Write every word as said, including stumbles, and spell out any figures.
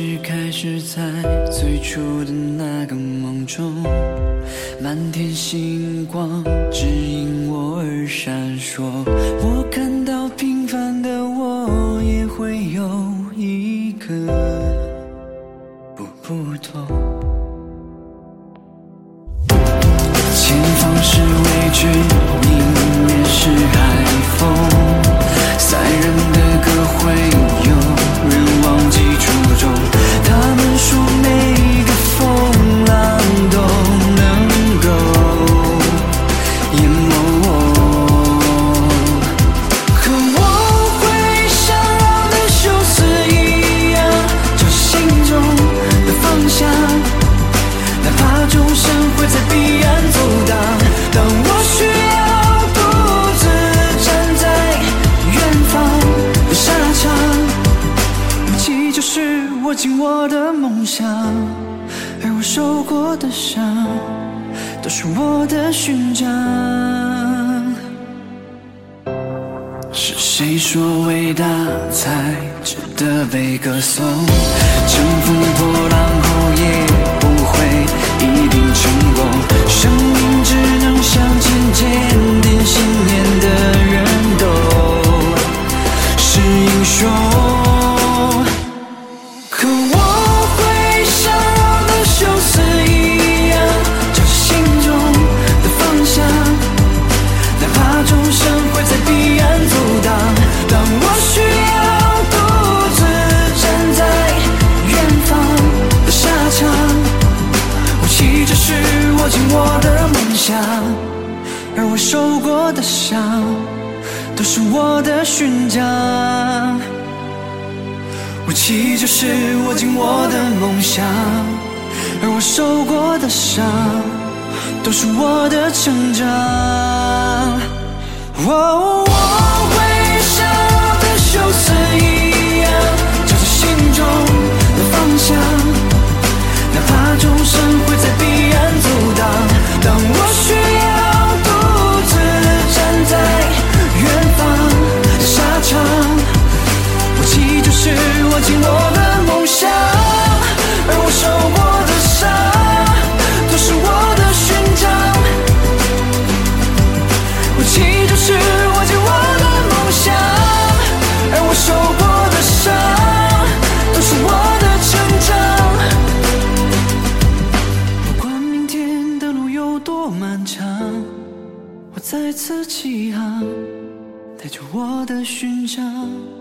事开始在最初的那个梦中，满天星光指引我而闪烁。我看到平凡的我也会有一个不不同。前方是畏惧，迎面是海风，塞人的歌会有人忘记初衷。他们说每个风浪都能够淹没我，可我会像我的休斯一样，找心中的方向，哪怕众生会在彼岸阻挡。当我需要独自站在远方的沙场，武器就是握紧我的梦想，而我受过的伤都是我的勋章。是谁说伟大才值得被歌颂？乘风破浪后也不会一定成功，生命只能向前，坚定信念的人都是英雄。可我会像我的休斯一样，找心中的方向，哪怕众生会在彼岸阻挡。当我需要独自站在远方的沙场，武器就是握紧我的梦想，而我受过的伤都是我的勋章。武器就是握紧我的梦想，而我受过的伤都是我的成长。哦，我会像我的休斯一样，找着心中的方向，哪怕众生会在彼岸阻挡。当我需要独自站在远方的沙场，武器就是握紧我的梦想，而我受过的伤都是我的勋章。武器就是握紧我的梦想，而我受过的伤都是我的成长。不管明天的路有多漫长，我再次起航，带着我的勋章。